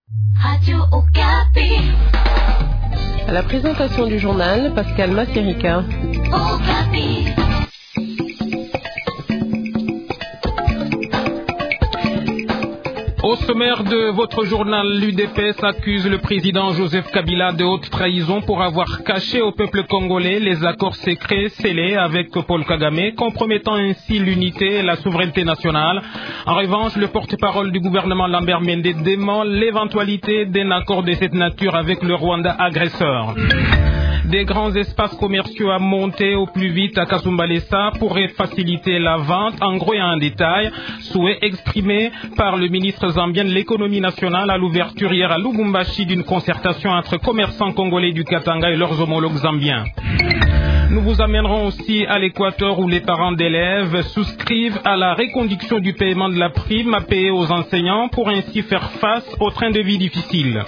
Radio Okapi. À la présentation du journal, Pascal Masserica. Okapi. Au sommaire de votre journal, l'UDPS accuse le président Joseph Kabila de haute trahison pour avoir caché au peuple congolais les accords secrets scellés avec Paul Kagame, compromettant ainsi l'unité et la souveraineté nationale. En revanche, le porte-parole du gouvernement Lambert Mende dément l'éventualité d'un accord de cette nature avec le Rwanda agresseur. Des grands espaces commerciaux à monter au plus vite à Kasumbalesa pourraient faciliter la vente en gros et en détail. Souhait exprimé par le ministre zambien de l'économie nationale à l'ouverture hier à Lubumbashi d'une concertation entre commerçants congolais du Katanga et leurs homologues zambiens. Nous vous amènerons aussi à l'Équateur où les parents d'élèves souscrivent à la reconduction du paiement de la prime à payer aux enseignants pour ainsi faire face aux trains de vie difficiles.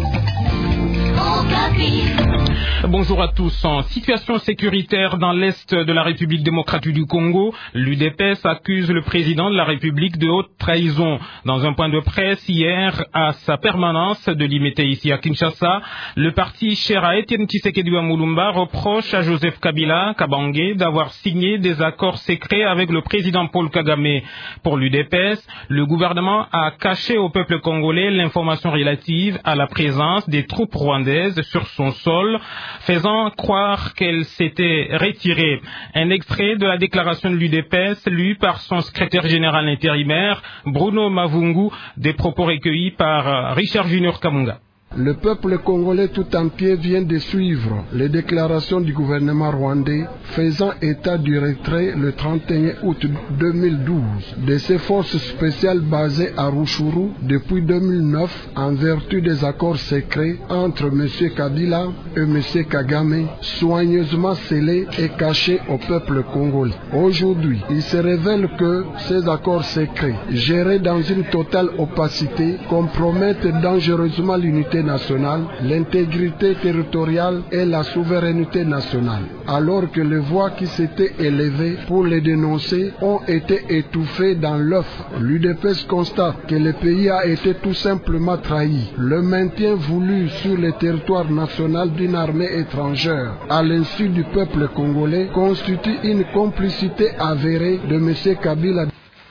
Bonjour à tous. En situation sécuritaire dans l'est de la République démocratique du Congo, l'UDPS accuse le président de la République de haute trahison. Dans un point de presse hier à sa permanence de Limete ici à Kinshasa, le parti cher à Etienne Tshisekedi Mulumba reproche à Joseph Kabila Kabange d'avoir signé des accords secrets avec le président Paul Kagame. Pour l'UDPS, le gouvernement a caché au peuple congolais l'information relative à la présence des troupes rwandaises sur son sol, faisant croire qu'elle s'était retirée. Un extrait de la déclaration de l'UDPS lu par son secrétaire général intérimaire, Bruno Mavungu, des propos recueillis par Richard Junior Kamunga. Le peuple congolais tout entier vient de suivre les déclarations du gouvernement rwandais faisant état du retrait le 31 août 2012 de ses forces spéciales basées à Rutshuru depuis 2009 en vertu des accords secrets entre M. Kabila et M. Kagame, soigneusement scellés et cachés au peuple congolais. Aujourd'hui, il se révèle que ces accords secrets, gérés dans une totale opacité, compromettent dangereusement l'unité nationale, l'intégrité territoriale et la souveraineté nationale, alors que les voix qui s'étaient élevées pour les dénoncer ont été étouffées dans l'œuf. L'UDPS constate que le pays a été tout simplement trahi. Le maintien voulu sur le territoire national d'une armée étrangère à l'insu du peuple congolais constitue une complicité avérée de M. Kabila.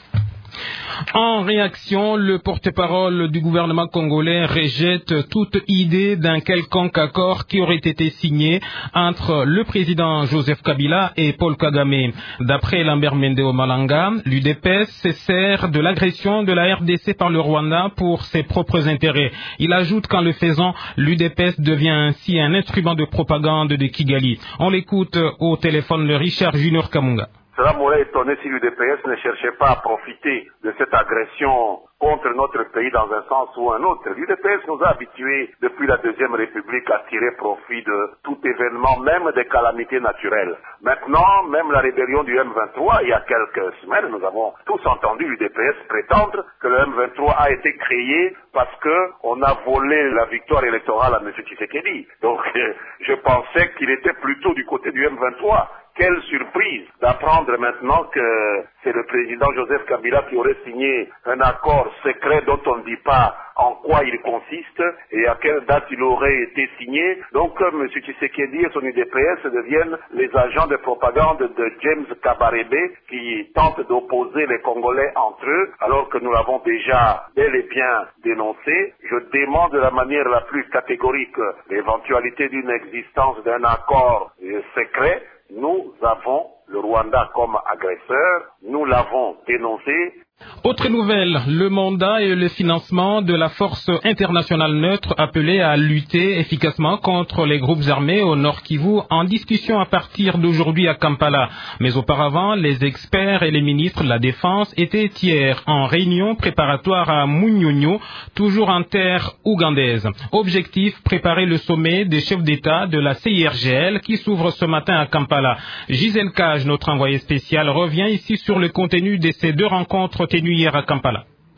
En réaction, le porte-parole du gouvernement congolais rejette toute idée d'un quelconque accord qui aurait été signé entre le président Joseph Kabila et Paul Kagame. D'après Lambert Mende Malanga, l'UDPS se sert de l'agression de la RDC par le Rwanda pour ses propres intérêts. Il ajoute qu'en le faisant, l'UDPS devient ainsi un instrument de propagande de Kigali. On l'écoute au téléphone de Richard Junior Kamunga. Cela m'aurait étonné si l'UDPS ne cherchait pas à profiter de cette agression contre notre pays dans un sens ou un autre. L'UDPS nous a habitués depuis la Deuxième République à tirer profit de tout événement, même des calamités naturelles. Maintenant, même la rébellion du M23, il y a quelques semaines, nous avons tous entendu l'UDPS prétendre que le M23 a été créé parce qu'on a volé la victoire électorale à M. Tshisekedi. Donc, je pensais qu'il était plutôt du côté du M23. Quelle surprise d'apprendre maintenant que c'est le président Joseph Kabila qui aurait signé un accord secret dont on ne dit pas en quoi il consiste et à quelle date il aurait été signé. Donc M. Tshisekedi et son UDPS deviennent les agents de propagande de James Kabarebe qui tentent d'opposer les Congolais entre eux alors que nous l'avons déjà bel et bien dénoncé. Je dément de la manière la plus catégorique l'éventualité d'une existence d'un accord secret. Nous avons le Rwanda comme agresseur, nous l'avons dénoncé. Autre nouvelle, le mandat et le financement de la force internationale neutre appelée à lutter efficacement contre les groupes armés au Nord Kivu en discussion à partir d'aujourd'hui à Kampala. Mais auparavant, les experts et les ministres de la Défense étaient hier en réunion préparatoire à Munyonyo, toujours en terre ougandaise. Objectif, préparer le sommet des chefs d'État de la CIRGL qui s'ouvre ce matin à Kampala. Gisèle Cage, notre envoyé spécial, revient ici sur le contenu de ces deux rencontres tenues hier à Kampala.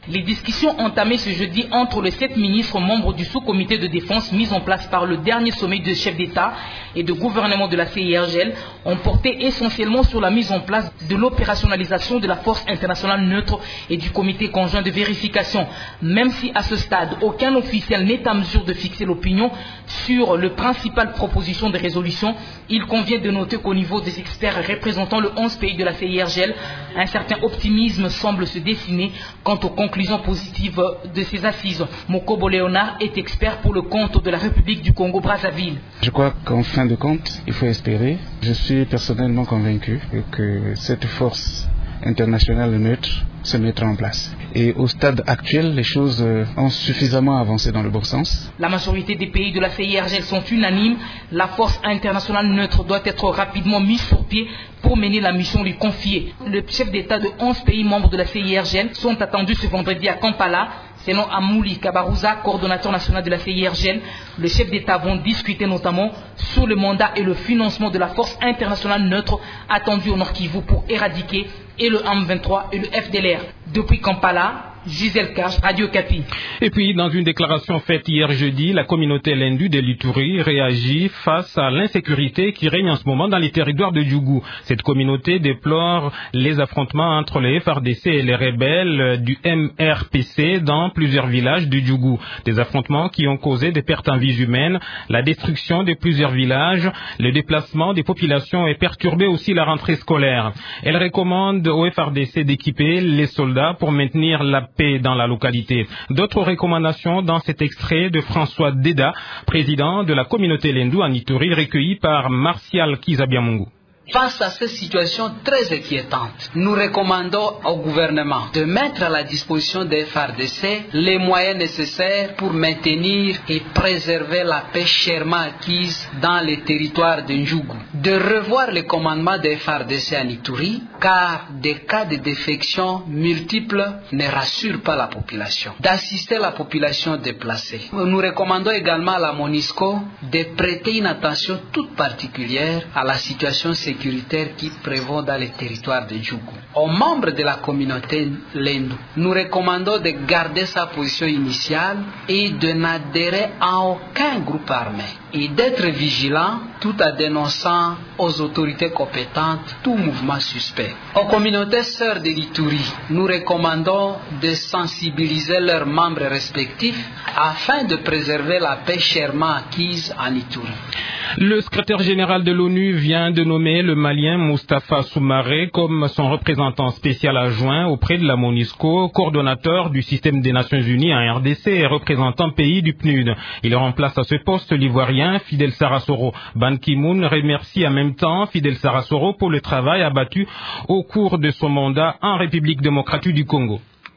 Les discussions entamées ce jeudi entre les 7 ministres membres du sous-comité de défense mis en place par le dernier sommet de chefs d'État et de gouvernement de la CIRGL ont porté essentiellement sur la mise en place de l'opérationnalisation de la force internationale neutre et du comité conjoint de vérification. Même si à ce stade, aucun officiel n'est à mesure de fixer l'opinion sur les principales propositions de résolution, il convient de noter qu'au niveau des experts représentant le 11 pays de la CIRGL, un certain optimisme semble se dessiner quant aux conclusions positives de ces assises. Mokobo Léonard est expert pour le compte de la République du Congo-Brazzaville. Je crois qu'en fin de compte, il faut espérer. Je suis personnellement convaincu que cette force internationale neutre se mettra en place. Et au stade actuel, les choses ont suffisamment avancé dans le bon sens. La majorité des pays de la CIRGL sont unanimes. La force internationale neutre doit être rapidement mise sur pied pour mener la mission lui confiée. Le chef d'État de 11 pays membres de la CIRGL sont attendus ce vendredi à Kampala. Selon Amouli Kabarouza, coordonnateur national de la CIRGL, les chefs d'État vont discuter notamment sur le mandat et le financement de la force internationale neutre attendue au Nord Kivu pour éradiquer et le M23 et le FDLR. Depuis Kampala, Gisèle Cache, Radio Okapi. Et puis, dans une déclaration faite hier jeudi, la communauté Lendu de l'Ituri réagit face à l'insécurité qui règne en ce moment dans les territoires de Djougou. Cette communauté déplore les affrontements entre les FARDC et les rebelles du MRPC dans plusieurs villages du Djougou. Des affrontements qui ont causé des pertes en vies humaines, la destruction de plusieurs villages, le déplacement des populations et perturbé aussi la rentrée scolaire. Elle recommande au FARDC d'équiper les soldats pour maintenir la paix dans la localité. D'autres recommandations dans cet extrait de François Deda, président de la communauté Lendu en Ituri, recueilli par Martial Kizabiamungu. Face à cette situation très inquiétante, nous recommandons au gouvernement de mettre à la disposition des FARDC les moyens nécessaires pour maintenir et préserver la paix chèrement acquise dans les territoires de Ndjougou, de revoir le commandement des FARDC en Ituri, car des cas de défection multiples ne rassurent pas la population, d'assister la population déplacée. Nous recommandons également à la MONUSCO de prêter une attention toute particulière à la situation sécuritaire qui prévaut dans les territoires de Djougou. Aux membres de la communauté Lendu, nous recommandons de garder sa position initiale et de n'adhérer à aucun groupe armé et d'être vigilants tout en dénonçant aux autorités compétentes tout mouvement suspect. Aux communautés sœurs de l'Ituri, nous recommandons de sensibiliser leurs membres respectifs afin de préserver la paix chèrement acquise en Ituri. Le secrétaire général de l'ONU vient de nommer le Malien Moustapha Soumaré comme son représentant spécial adjoint auprès de la MONUSCO, coordonnateur du système des Nations Unies en RDC et représentant pays du PNUD. Il remplace à ce poste l'Ivoirien Fidel Sarasoro. Ban Ki-moon remercie en même temps Fidel Sarasoro pour le travail abattu au cours de son mandat en République démocratique du Congo.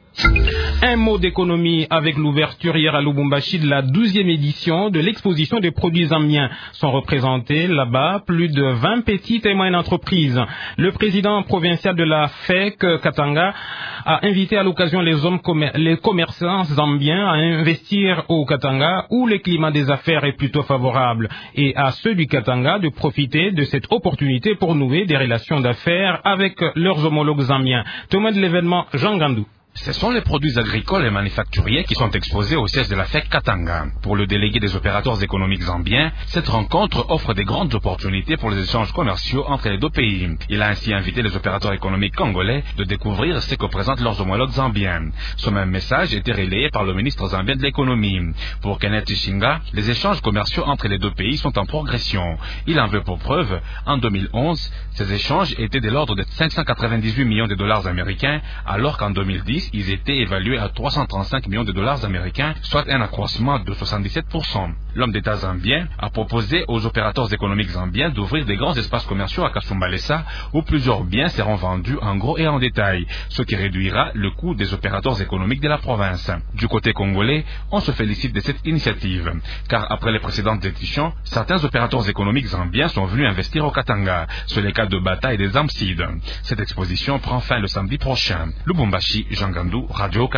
Un mot d'économie avec l'ouverture hier à Lubumbashi de la 12e édition de l'exposition des produits zambiens. Sont représentés là-bas plus de 20 petites et moyennes entreprises. Le président provincial de la FEC, Katanga, a invité à l'occasion les commerçants zambiens à investir au Katanga où le climat des affaires est plutôt favorable et à ceux du Katanga de profiter de cette opportunité pour nouer des relations d'affaires avec leurs homologues zambiens. Témoin de l'événement, Jean Gandou. Ce sont les produits agricoles et manufacturiers qui sont exposés au siège de la FEC Katanga. Pour le délégué des opérateurs économiques zambiens, cette rencontre offre des grandes opportunités pour les échanges commerciaux entre les deux pays. Il a ainsi invité les opérateurs économiques congolais de découvrir ce que présentent leurs homologues zambiens. Ce même message était relayé par le ministre zambien de l'économie. Pour Kenneth Ishinga, les échanges commerciaux entre les deux pays sont en progression. Il en veut pour preuve, en 2011, ces échanges étaient de l'ordre de 598 millions de dollars américains, alors qu'en 2010, ils étaient évalués à 335 millions de dollars américains, soit un accroissement de 77%. L'homme d'État zambien a proposé aux opérateurs économiques zambiens d'ouvrir des grands espaces commerciaux à Kasumbalesa où plusieurs biens seront vendus en gros et en détail, ce qui réduira le coût des opérateurs économiques de la province. Du côté congolais, on se félicite de cette initiative, car après les précédentes éditions, certains opérateurs économiques zambiens sont venus investir au Katanga. C'est le cas de Bata et des Amsides. Cette exposition prend fin le samedi prochain. Lubumbashi, Jean Gandou, Radio Okapi.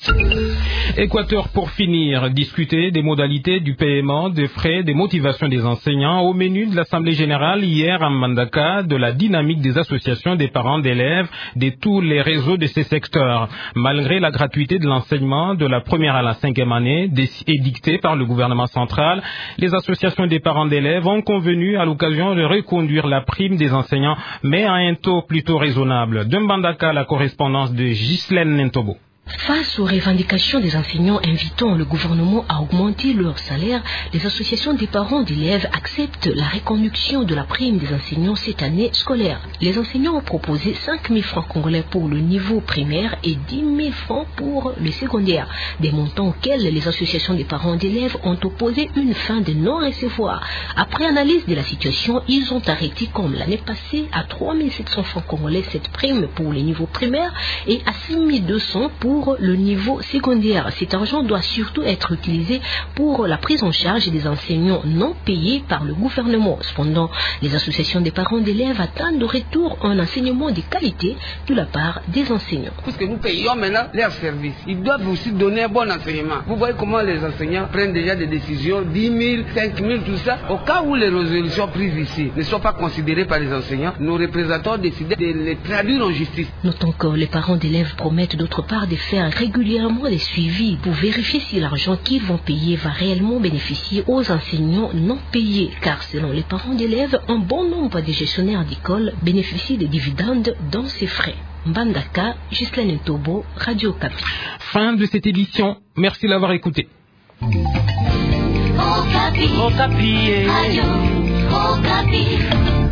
Équateur pour finir, discuter des modalités du paiement des frais, des motivations des enseignants au menu de l'Assemblée générale hier à Mbandaka, de la dynamique des associations des parents d'élèves de tous les réseaux de ces secteurs. Malgré la gratuité de l'enseignement de la première à la 5e année édictée par le gouvernement central, les associations des parents d'élèves ont convenu à l'occasion de reconduire la prime des enseignants, mais à un taux plutôt raisonnable. De Mbandaka, la correspondance de Ghislaine Nentobo. Face aux revendications des enseignants invitant le gouvernement à augmenter leur salaire, les associations des parents d'élèves acceptent la reconduction de la prime des enseignants cette année scolaire. Les enseignants ont proposé 5 000 francs congolais pour le niveau primaire et 10 000 francs pour le secondaire, des montants auxquels les associations des parents d'élèves ont opposé une fin de non-recevoir. Après analyse de la situation, ils ont arrêté comme l'année passée à 3 700 francs congolais cette prime pour le niveau primaire et à 6 200 pour le niveau secondaire. Cet argent doit surtout être utilisé pour la prise en charge des enseignants non payés par le gouvernement. Cependant, les associations des parents d'élèves attendent au retour un enseignement de qualité de la part des enseignants. Puisque nous payons maintenant leurs services, ils doivent aussi donner un bon enseignement. Vous voyez comment les enseignants prennent déjà des décisions, 10 000, 5 000, tout ça. Au cas où les résolutions prises ici ne sont pas considérées par les enseignants, nos représentants ont décidé de les traduire en justice. Notons que les parents d'élèves promettent d'autre part de faire régulièrement des suivis pour vérifier si l'argent qu'ils vont payer va réellement bénéficier aux enseignants non payés, car selon les parents d'élèves, un bon nombre de gestionnaires d'école bénéficient des dividendes dans ces frais. Mbandaka, Ghislaine Ntobo, Radio Okapi. Fin de cette édition. Merci de l'avoir écouté. Okapi. Radio Okapi.